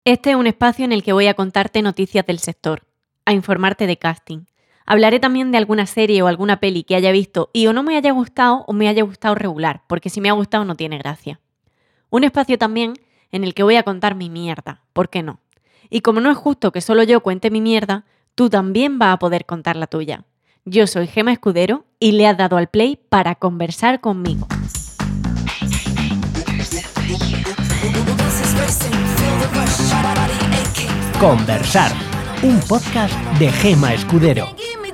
Este es un espacio en el que voy a contarte noticias del sector, a informarte de casting. Hablaré también de alguna serie o alguna peli que haya visto y o no me haya gustado o me haya gustado regular, porque si me ha gustado no tiene gracia. Un espacio también en el que voy a contar mi mierda, ¿por qué no? Y como no es justo que solo yo cuente mi mierda, tú también vas a poder contar la tuya. Yo soy Gema Escudero y le has dado al play para conversar conmigo. Conversar, un podcast de Gema Escudero.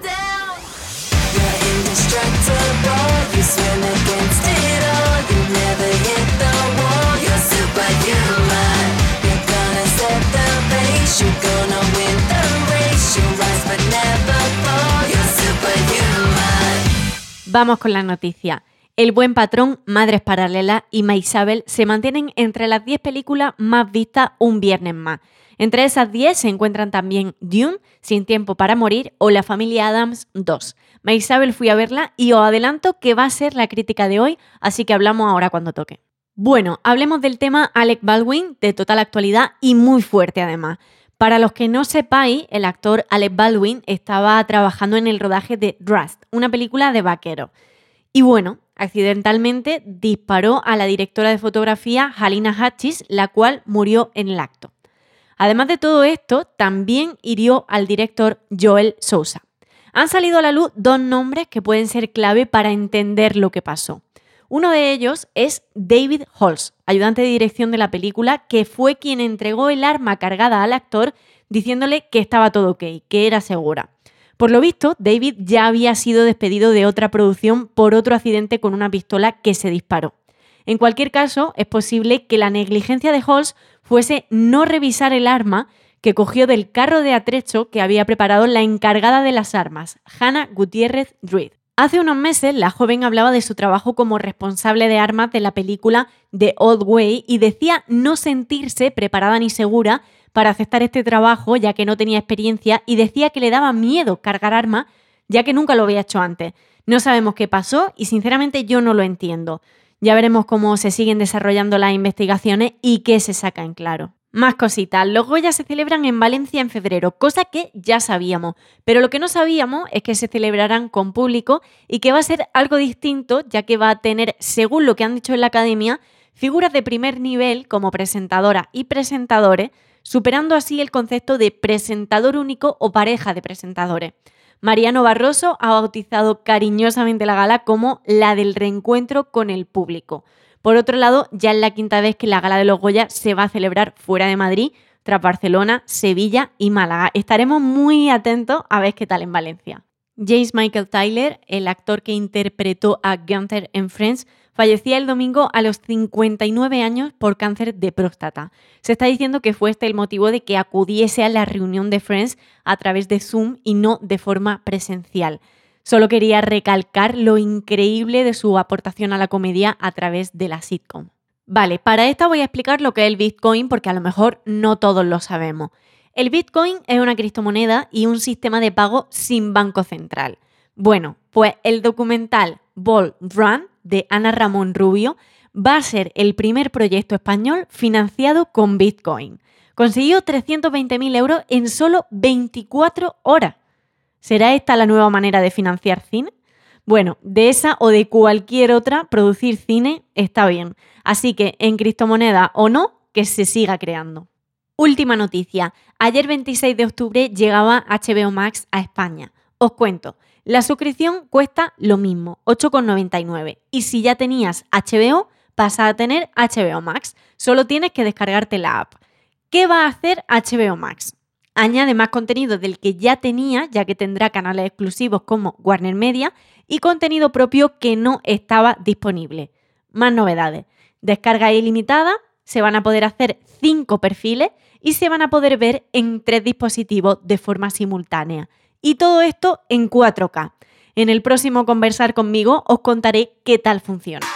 Vamos con la noticia. El Buen Patrón, Madres Paralelas y Maisabel se mantienen entre las 10 películas más vistas un viernes más. Entre esas 10 se encuentran también Dune, Sin tiempo para morir o La familia Addams 2. Maisabel fui a verla y os adelanto que va a ser la crítica de hoy, así que hablamos ahora cuando toque. Bueno, hablemos del tema Alec Baldwin, de total actualidad y muy fuerte además. Para los que no sepáis, el actor Alec Baldwin estaba trabajando en el rodaje de Rust, una película de vaqueros. Y bueno, accidentalmente disparó a la directora de fotografía Halyna Hutchins, la cual murió en el acto. Además de todo esto, también hirió al director Joel Sousa. Han salido a la luz dos nombres que pueden ser clave para entender lo que pasó. Uno de ellos es David Holtz, ayudante de dirección de la película, que fue quien entregó el arma cargada al actor diciéndole que estaba todo ok, que era segura. Por lo visto, David ya había sido despedido de otra producción por otro accidente con una pistola que se disparó. En cualquier caso, es posible que la negligencia de Holtz fuese no revisar el arma que cogió del carro de atrecho que había preparado la encargada de las armas, Hannah Gutiérrez Druid. Hace unos meses, la joven hablaba de su trabajo como responsable de armas de la película The Old Way y decía no sentirse preparada ni segura para aceptar este trabajo ya que no tenía experiencia y decía que le daba miedo cargar armas ya que nunca lo había hecho antes. No sabemos qué pasó y sinceramente yo no lo entiendo. Ya veremos cómo se siguen desarrollando las investigaciones y qué se saca en claro. Más cositas, los Goya se celebran en Valencia en febrero, cosa que ya sabíamos, pero lo que no sabíamos es que se celebrarán con público y que va a ser algo distinto, ya que va a tener, según lo que han dicho en la academia, figuras de primer nivel como presentadoras y presentadores, superando así el concepto de presentador único o pareja de presentadores. Mariano Barroso ha bautizado cariñosamente la gala como la del reencuentro con el público. Por otro lado, ya es la quinta vez que la Gala de los Goya se va a celebrar fuera de Madrid, tras Barcelona, Sevilla y Málaga. Estaremos muy atentos a ver qué tal en Valencia. James Michael Tyler, el actor que interpretó a Gunther en Friends, fallecía el domingo a los 59 años por cáncer de próstata. Se está diciendo que fue este el motivo de que acudiese a la reunión de Friends a través de Zoom y no de forma presencial. Solo quería recalcar lo increíble de su aportación a la comedia a través de la sitcom. Vale, para esta voy a explicar lo que es el Bitcoin porque a lo mejor no todos lo sabemos. El Bitcoin es una criptomoneda y un sistema de pago sin banco central. Bueno, pues el documental Bull Run de Ana Ramón Rubio va a ser el primer proyecto español financiado con Bitcoin. Consiguió 320.000 euros en solo 24 horas. ¿Será esta la nueva manera de financiar cine? Bueno, de esa o de cualquier otra, producir cine está bien. Así que en criptomoneda o no, que se siga creando. Última noticia. Ayer 26 de octubre llegaba HBO Max a España. Os cuento, la suscripción cuesta lo mismo, 8,99. Y si ya tenías HBO, pasas a tener HBO Max. Solo tienes que descargarte la app. ¿Qué va a hacer HBO Max? Añade más contenido del que ya tenía, ya que tendrá canales exclusivos como Warner Media y contenido propio que no estaba disponible. Más novedades. Descarga ilimitada, se van a poder hacer 5 perfiles y se van a poder ver en 3 dispositivos de forma simultánea. Y todo esto en 4K. En el próximo Conversar conmigo os contaré qué tal funciona.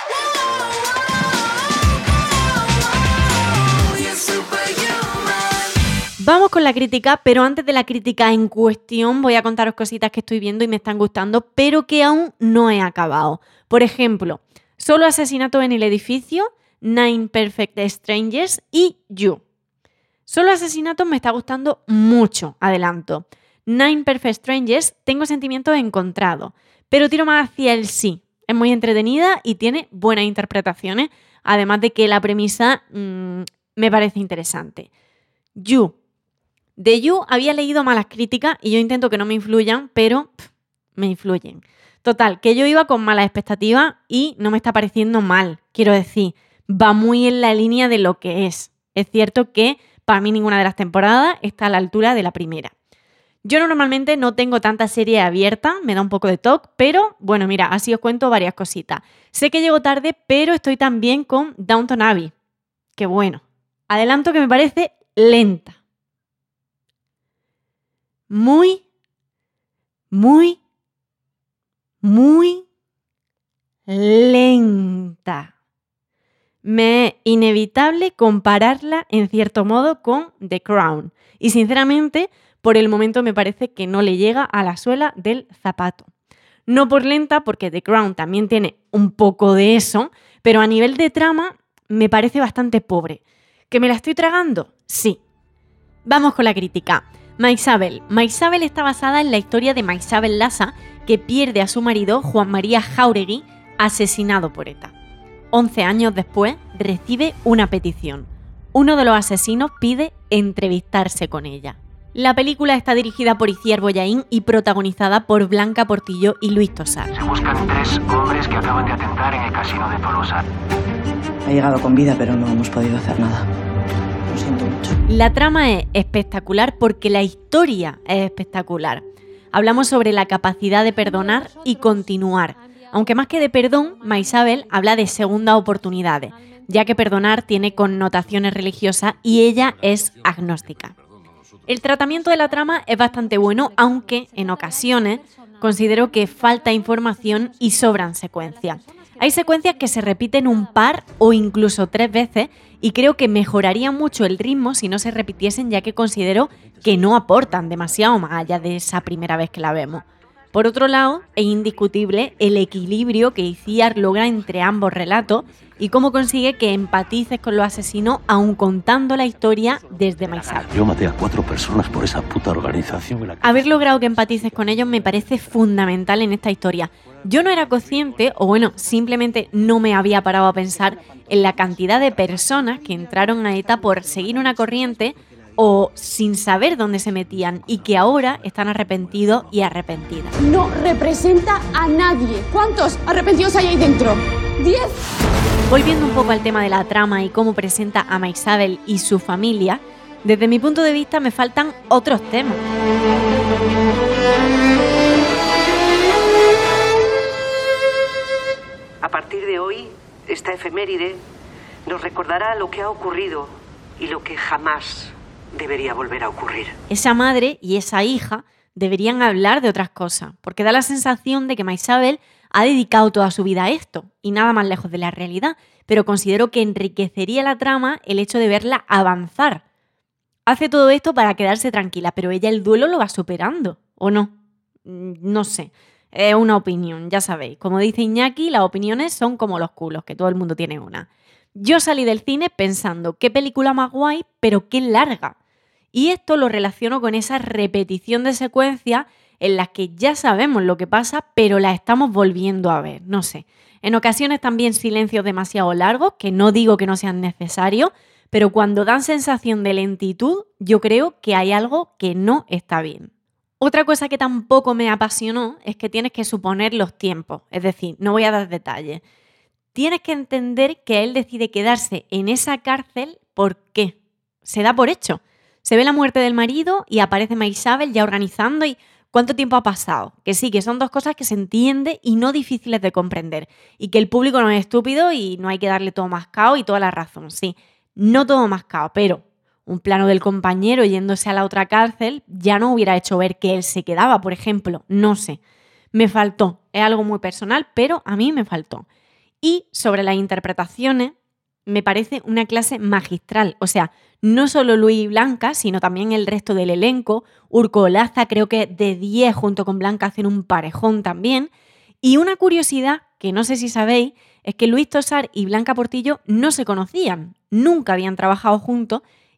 Vamos con la crítica, pero antes de la crítica en cuestión voy a contaros cositas que estoy viendo y me están gustando, pero que aún no he acabado. Por ejemplo, Solo asesinato en el edificio, Nine Perfect Strangers y You. Solo Asesinatos me está gustando mucho, adelanto. Nine Perfect Strangers tengo sentimientos encontrados, pero tiro más hacia el sí. Es muy entretenida y tiene buenas interpretaciones, además de que la premisa me parece interesante. You. De You había leído malas críticas y yo intento que no me influyan, pero me influyen. Total, que yo iba con malas expectativas y no me está pareciendo mal. Quiero decir, va muy en la línea de lo que es. Es cierto que para mí ninguna de las temporadas está a la altura de la primera. Yo normalmente no tengo tanta serie abierta, me da un poco de toque, pero bueno, mira, así os cuento varias cositas. Sé que llego tarde, pero estoy también con Downton Abbey. Que bueno, adelanto que me parece lenta. Muy lenta. Me es inevitable compararla en cierto modo con The Crown. Y sinceramente, por el momento me parece que no le llega a la suela del zapato. No por lenta, porque The Crown también tiene un poco de eso, pero a nivel de trama me parece bastante pobre. ¿Que me la estoy tragando? Sí. Vamos con la crítica. Maisabel. Maisabel está basada en la historia de Maisabel Lassa, que pierde a su marido, Juan María Jáuregui, asesinado por ETA. 11 años después, recibe una petición. Uno de los asesinos pide entrevistarse con ella. La película está dirigida por Itziar Bollaín y protagonizada por Blanca Portillo y Luis Tosar. Se buscan 3 hombres que acaban de atentar en el casino de Tolosa. Ha llegado con vida, pero no hemos podido hacer nada. Lo siento mucho. La trama es espectacular porque la historia es espectacular. Hablamos sobre la capacidad de perdonar y continuar. Aunque más que de perdón, Maisabel habla de segundas oportunidades, ya que perdonar tiene connotaciones religiosas y ella es agnóstica. El tratamiento de la trama es bastante bueno, aunque en ocasiones considero que falta información y sobran secuencias. Hay secuencias que se repiten un par o incluso 3 veces y creo que mejoraría mucho el ritmo si no se repitiesen, ya que considero que no aportan demasiado más allá de esa primera vez que la vemos. Por otro lado, es indiscutible el equilibrio que Itziar logra entre ambos relatos y cómo consigue que empatices con los asesinos aun contando la historia desde Maisabel. Yo maté a 4 personas por esa puta organización. Haber logrado que empatices con ellos me parece fundamental en esta historia. Yo no era consciente, o bueno, simplemente no me había parado a pensar en la cantidad de personas que entraron a ETA por seguir una corriente o sin saber dónde se metían y que ahora están arrepentidos y arrepentidas. No representa a nadie. ¿Cuántos arrepentidos hay ahí dentro? ¿10? Volviendo un poco al tema de la trama y cómo presenta a Maisabel y su familia, desde mi punto de vista me faltan otros temas. A partir de hoy, esta efeméride nos recordará lo que ha ocurrido y lo que jamás debería volver a ocurrir. Esa madre y esa hija deberían hablar de otras cosas, porque da la sensación de que Maisabel ha dedicado toda su vida a esto, y nada más lejos de la realidad, pero considero que enriquecería la trama el hecho de verla avanzar. Hace todo esto para quedarse tranquila, pero ella el duelo lo va superando, ¿o no? No sé, es una opinión, ya sabéis. Como dice Iñaki, las opiniones son como los culos, que todo el mundo tiene una. Yo salí del cine pensando, qué película más guay, pero qué larga. Y esto lo relaciono con esa repetición de secuencias en las que ya sabemos lo que pasa, pero la estamos volviendo a ver, no sé. En ocasiones también silencios demasiado largos, que no digo que no sean necesarios, pero cuando dan sensación de lentitud, yo creo que hay algo que no está bien. Otra cosa que tampoco me apasionó es que tienes que suponer los tiempos, es decir, no voy a dar detalles. Tienes que entender que él decide quedarse en esa cárcel, ¿por qué? Se da por hecho. Se ve la muerte del marido y aparece Maisabel ya organizando y ¿cuánto tiempo ha pasado? Que sí, que son dos cosas que se entienden y no difíciles de comprender. Y que el público no es estúpido y no hay que darle todo mascado y toda la razón. Sí, no todo mascado, pero un plano del compañero yéndose a la otra cárcel ya no hubiera hecho ver que él se quedaba, por ejemplo. No sé. Me faltó. Es algo muy personal, pero a mí me faltó. Y sobre las interpretaciones, me parece una clase magistral. O sea, no solo Luis y Blanca, sino también el resto del elenco. Urco Olaza creo que de 10 junto con Blanca hacen un parejón también. Y una curiosidad, que no sé si sabéis, es que Luis Tosar y Blanca Portillo no se conocían, nunca habían trabajado juntos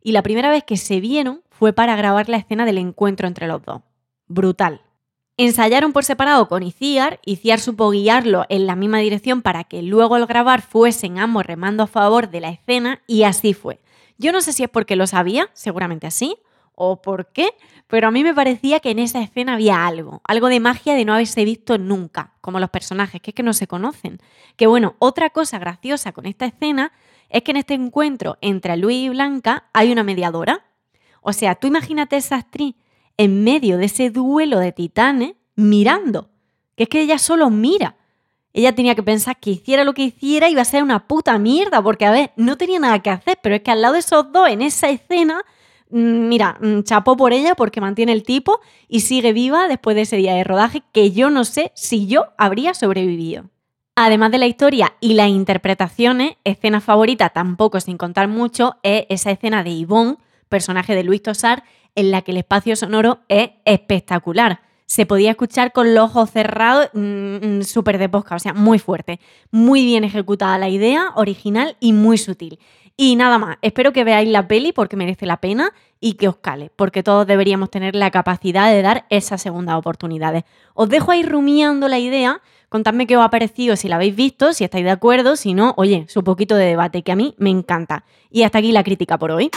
y la primera vez que se vieron fue para grabar la escena del encuentro entre los dos. Brutal. Ensayaron por separado con Iciar supo guiarlo en la misma dirección para que luego al grabar fuesen ambos remando a favor de la escena y así fue. Yo no sé si es porque lo sabía, seguramente así, o por qué, pero a mí me parecía que en esa escena había algo de magia de no haberse visto nunca, como los personajes, que es que no se conocen. Que bueno, otra cosa graciosa con esta escena es que en este encuentro entre Luis y Blanca hay una mediadora. O sea, tú imagínate esa actriz en medio de ese duelo de titanes mirando, que es que ella solo mira. Ella tenía que pensar que hiciera lo que hiciera iba a ser una puta mierda, porque a ver, no tenía nada que hacer, pero es que al lado de esos dos en esa escena, mira, chapó por ella porque mantiene el tipo y sigue viva después de ese día de rodaje que yo no sé si yo habría sobrevivido. Además de la historia y las interpretaciones, escena favorita, tampoco sin contar mucho, es esa escena de Ivonne, personaje de Luis Tosar, en la que el espacio sonoro es espectacular. Se podía escuchar con los ojos cerrados, súper de podcast, o sea, muy fuerte. Muy bien ejecutada la idea, original y muy sutil. Y nada más, espero que veáis la peli porque merece la pena y que os cale, porque todos deberíamos tener la capacidad de dar esas segundas oportunidades. Os dejo ahí rumiando la idea, contadme qué os ha parecido, si la habéis visto, si estáis de acuerdo, si no, oye, su poquito de debate, que a mí me encanta. Y hasta aquí la crítica por hoy.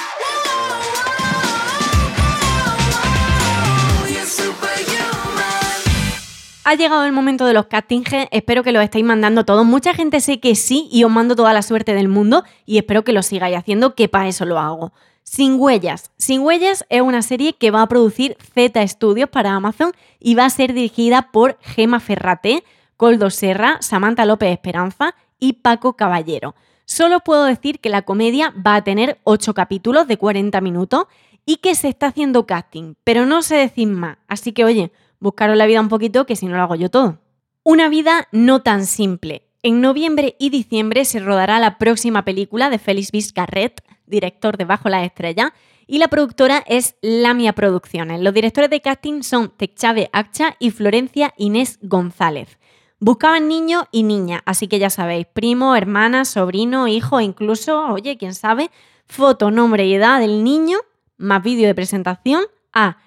Ha llegado el momento de los castings, espero que los estéis mandando todos. Mucha gente sé que sí y os mando toda la suerte del mundo y espero que lo sigáis haciendo, que para eso lo hago. Sin huellas. Sin huellas es una serie que va a producir Z Studios para Amazon y va a ser dirigida por Gemma Ferraté, Koldo Serra, Samantha López Esperanza y Paco Caballero. Solo puedo decir que la comedia va a tener 8 capítulos de 40 minutos y que se está haciendo casting, pero no sé decir más, así que oye, buscaros la vida un poquito, que si no lo hago yo todo. Una vida no tan simple. En noviembre y diciembre se rodará la próxima película de Félix Vizcarret, director de Bajo las Estrellas, y la productora es Lamia Producciones. Los directores de casting son Techave Accha y Florencia Inés González. Buscaban niños y niñas, así que ya sabéis, primo, hermana, sobrino, hijo, incluso, oye, quién sabe, foto, nombre y edad del niño, más vídeo de presentación a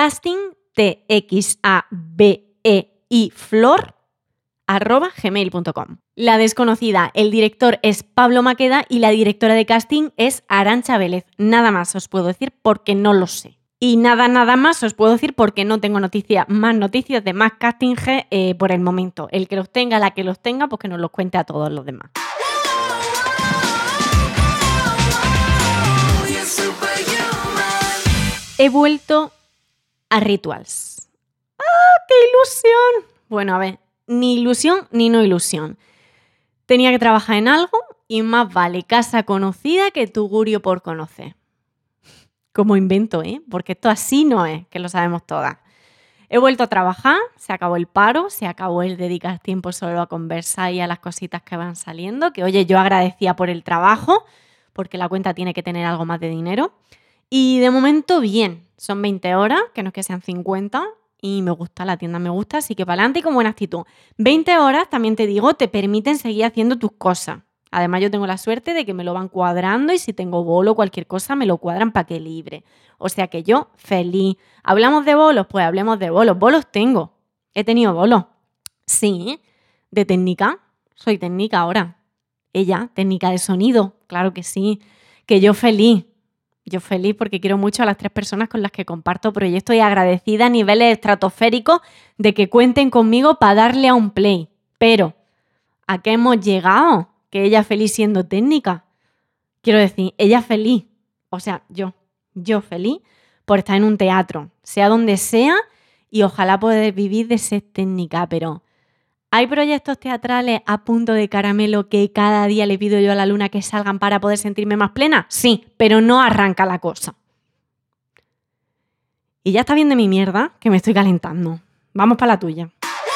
castingtxabeiflor@gmail.com. La desconocida, el director es Pablo Maqueda y la directora de casting es Arantxa Vélez. Nada más os puedo decir porque no lo sé. Y nada más os puedo decir porque no tengo más noticias de más casting por el momento. El que los tenga, la que los tenga, pues que nos los cuente a todos los demás. He vuelto a Rituals. ¡Ah, qué ilusión! Bueno, a ver, ni ilusión ni no ilusión. Tenía que trabajar en algo y más vale casa conocida que tugurio por conocer. Como invento, porque esto así no es, que lo sabemos todas. He vuelto a trabajar, se acabó el paro, se acabó el dedicar tiempo solo a conversar y a las cositas que van saliendo, que oye, yo agradecía por el trabajo, porque la cuenta tiene que tener algo más de dinero. Y de momento bien, son 20 horas, que no es que sean 50, y me gusta, la tienda me gusta, así que para adelante y con buena actitud. 20 horas, también te digo, te permiten seguir haciendo tus cosas. Además yo tengo la suerte de que me lo van cuadrando y si tengo bolo o cualquier cosa me lo cuadran para que libre. O sea que yo feliz. ¿Hablamos de bolos? Pues hablemos de bolos. Bolos tengo. He tenido bolos. Sí, de técnica. Soy técnica ahora. Ella, técnica de sonido. Claro que sí. Que yo feliz. Yo feliz porque quiero mucho a las 3 personas con las que comparto proyectos y agradecida a niveles estratosféricos de que cuenten conmigo para darle a un play. Pero, ¿a qué hemos llegado? Que ella feliz siendo técnica. Quiero decir, ella feliz. O sea, yo feliz por estar en un teatro, sea donde sea, y ojalá poder vivir de ser técnica, pero ¿hay proyectos teatrales a punto de caramelo que cada día le pido yo a la luna que salgan para poder sentirme más plena? Sí, pero no arranca la cosa. Y ya está bien de mi mierda, que me estoy calentando. Vamos para la tuya.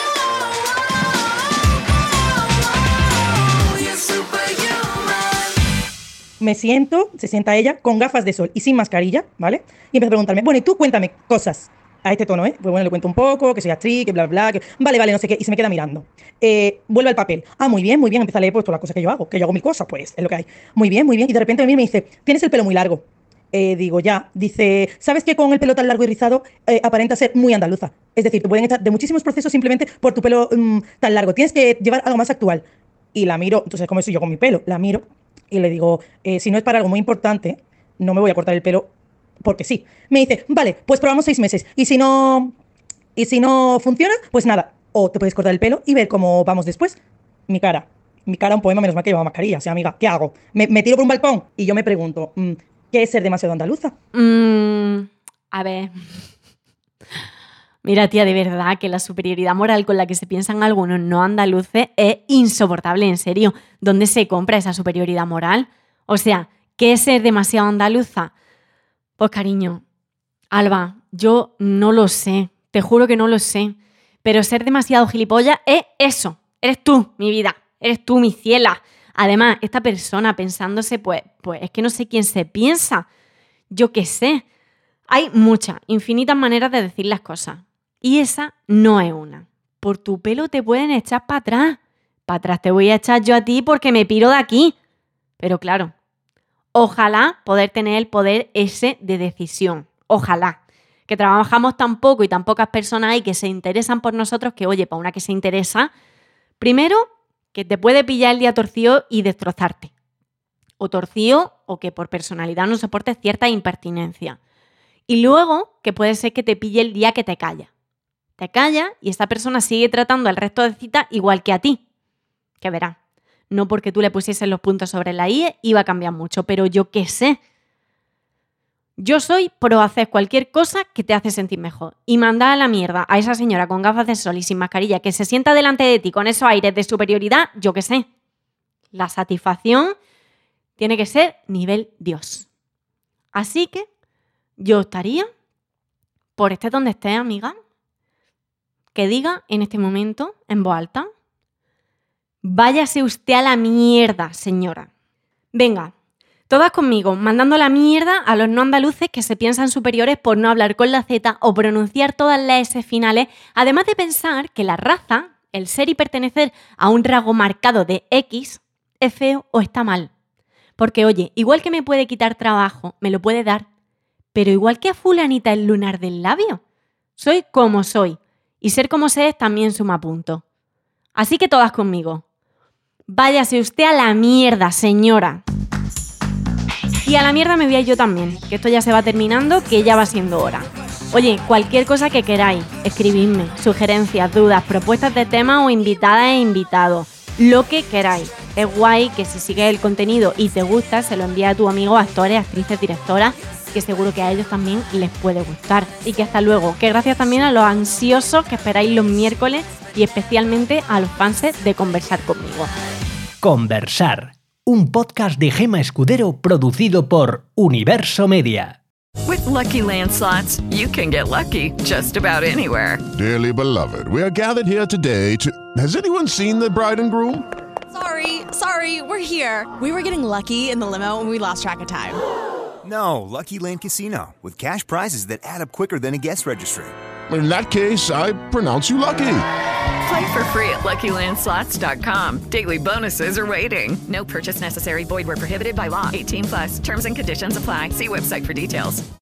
Me siento, se sienta ella, con gafas de sol y sin mascarilla, ¿vale? Y empieza a preguntarme, bueno, y tú cuéntame cosas. A este tono, Pues bueno, le cuento un poco, que soy actriz, que bla, bla, que vale, no sé qué, y se me queda mirando. Vuelve al papel. Ah, muy bien, empieza a leer pues todas las cosas que yo hago mil cosas, pues, es lo que hay. Muy bien, y de repente a mí me dice, tienes el pelo muy largo. Digo, ya. Dice, ¿sabes que con el pelo tan largo y rizado aparenta ser muy andaluza? Es decir, te pueden echar de muchísimos procesos simplemente por tu pelo tan largo. Tienes que llevar algo más actual. Y la miro, entonces, ¿cómo soy yo con mi pelo? La miro y le digo, si no es para algo muy importante, no me voy a cortar el pelo porque sí. Me dice, vale, pues probamos 6 meses. Y si no funciona, pues nada. O te puedes cortar el pelo y ver cómo vamos después. Mi cara, un poema, menos mal que llevaba mascarilla. O sea, amiga, ¿qué hago? Me tiro por un balcón y yo me pregunto, ¿qué es ser demasiado andaluza? A ver. Mira, tía, de verdad que la superioridad moral con la que se piensan algunos no andaluces es insoportable, en serio. ¿Dónde se compra esa superioridad moral? O sea, ¿qué es ser demasiado andaluza? Pues cariño, Alba, yo no lo sé, te juro que no lo sé. Pero ser demasiado gilipollas es eso. Eres tú, mi vida. Eres tú, mi ciela. Además, esta persona pensándose, pues es que no sé quién se piensa. Yo qué sé. Hay muchas, infinitas maneras de decir las cosas. Y esa no es una. Por tu pelo te pueden echar para atrás. Para atrás te voy a echar yo a ti porque me piro de aquí. Pero claro, ojalá poder tener el poder ese de decisión. Ojalá. Que trabajamos tan poco y tan pocas personas hay que se interesan por nosotros que, oye, para una que se interesa, primero, que te puede pillar el día torcido y destrozarte. O torcido o que por personalidad no soportes cierta impertinencia. Y luego, que puede ser que te pille el día que te calla. Te calla y esta persona sigue tratando al resto de citas igual que a ti. Que verás, no porque tú le pusieses los puntos sobre la I iba a cambiar mucho, pero yo qué sé. Yo soy pro hacer cualquier cosa que te hace sentir mejor. Y mandar a la mierda a esa señora con gafas de sol y sin mascarilla que se sienta delante de ti con esos aires de superioridad, yo qué sé. La satisfacción tiene que ser nivel Dios. Así que yo estaría, por estés donde estés, amiga, que diga en este momento, en voz alta, váyase usted a la mierda, señora. Venga, todas conmigo, mandando la mierda a los no andaluces que se piensan superiores por no hablar con la Z o pronunciar todas las S finales, además de pensar que la raza, el ser y pertenecer a un rasgo marcado de X, es feo o está mal. Porque, oye, igual que me puede quitar trabajo, me lo puede dar, pero igual que a fulanita el lunar del labio. Soy como soy, y ser como sé también suma punto. Así que todas conmigo. Váyase usted a la mierda, señora. Y a la mierda me voy a ir yo también, que esto ya se va terminando, que ya va siendo hora. Oye, cualquier cosa que queráis, escribidme, sugerencias, dudas, propuestas de tema o invitadas e invitados, lo que queráis. Es guay que si sigues el contenido y te gusta, se lo envíes a tus amigos, actores, actrices, directoras, que seguro que a ellos también les puede gustar. Y que hasta luego, que gracias también a los ansiosos que esperáis los miércoles y especialmente a los fans de Conversar conmigo. Conversar, un podcast de Gemma Escudero producido por Universo Media. With Lucky Land Slots, you can get lucky just about anywhere. Dearly beloved, we are gathered here today to... Has anyone seen the bride and groom? Sorry, we're here. We were getting lucky in the limo and we lost track of time. No, Lucky Land Casino, with cash prizes that add up quicker than a guest registry. In that case, I pronounce you lucky. Play for free at LuckyLandSlots.com. Daily bonuses are waiting. No purchase necessary. Void where prohibited by law. 18+. Terms and conditions apply. See website for details.